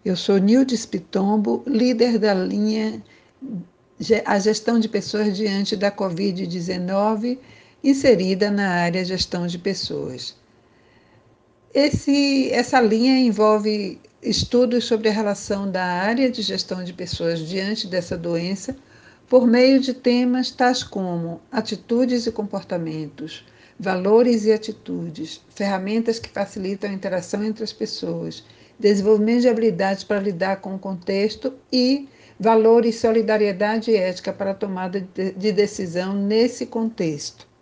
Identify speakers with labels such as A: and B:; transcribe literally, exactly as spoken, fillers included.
A: Eu sou Nildes Pitombo, líder da linha A Gestão de Pessoas diante da covid dezenove, inserida na área Gestão de Pessoas. Esse, essa linha envolve estudos sobre a relação da área de gestão de pessoas diante dessa doença, por meio de temas tais como atitudes e comportamentos, valores e atitudes, ferramentas que facilitam a interação entre as pessoas, desenvolvimento de habilidades para lidar com o contexto e valores, solidariedade e ética para a tomada de decisão nesse contexto.